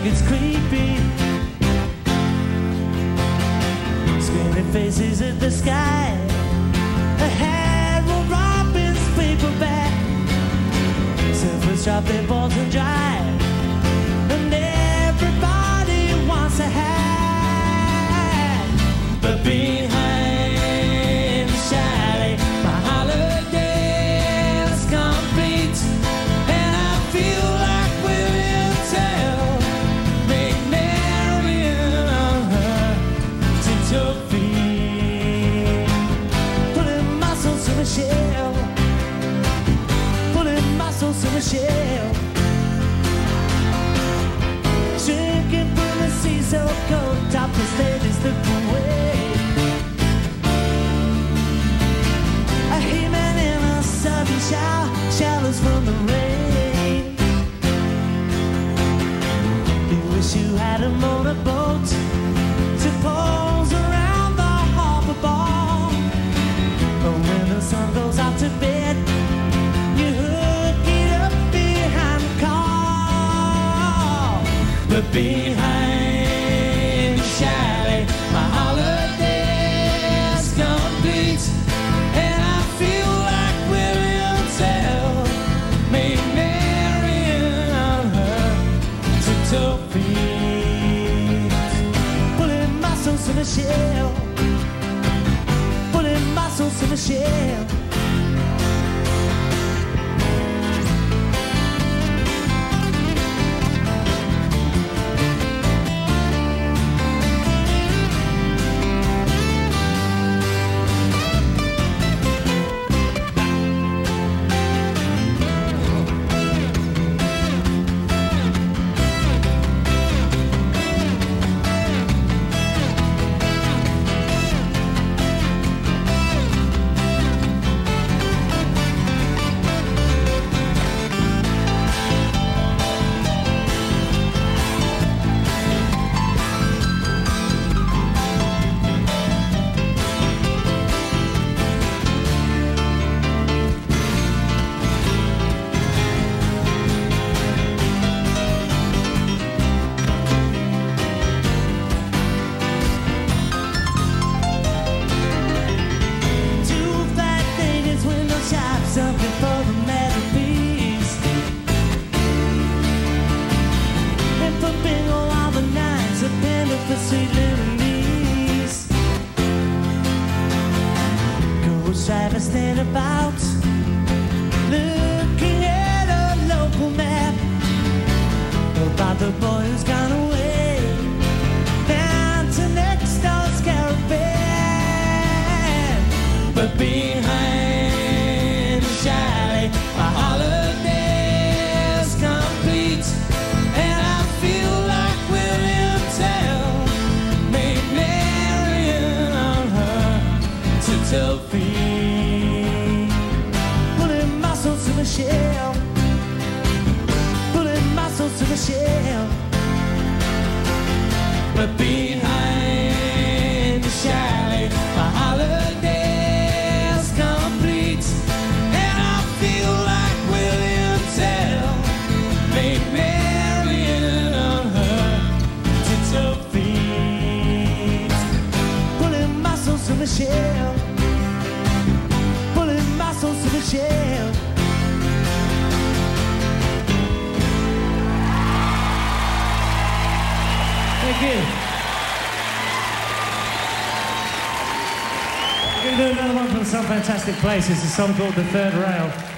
think it's creepy. Skinny faces at the sky. A hat will Robin's paperback. Surfers drop their balls and drive. And everybody wants a hat. But behind the chalet, my holiday's complete. And I feel like William Tell. Make Marion on her tiptoe feet. Putting muscles in the shell. Putting muscles in the shell. Drinking from the sea so cold. Topless ladies look away. A he-man in a sudden shower. Showers from the rain. You wish you had a motorboat to pose around the harbor bar. But when the sun goes out to bed, you hook it up behind the car. But behind the chalet, my holiday's complete. And I feel like William Tell. Made Marion on her tiptoe feet. Pulling muscles in the shell. Pulling muscles in the shell. Something for the masterpiece. And for bingo all the nights, a penny for sweet little niece. Ghost drivers stand about, looking at a local map about the boy who's gone away down to next door's caravan. But behind chalet, my holiday's complete. And I feel like William Tell. Made Marion on her tiptoe feet. Pulling muscles in the shell. Pulling muscles in the shell. But behind the chalet, my holiday's complete. Feel like William Tell. Made Marion on her tiptoe feet. Pulling muscles in the shell. Pulling muscles in the shell. Thank you. We're going to do another one from Some Fantastic Places. It's a song called The Third Rail.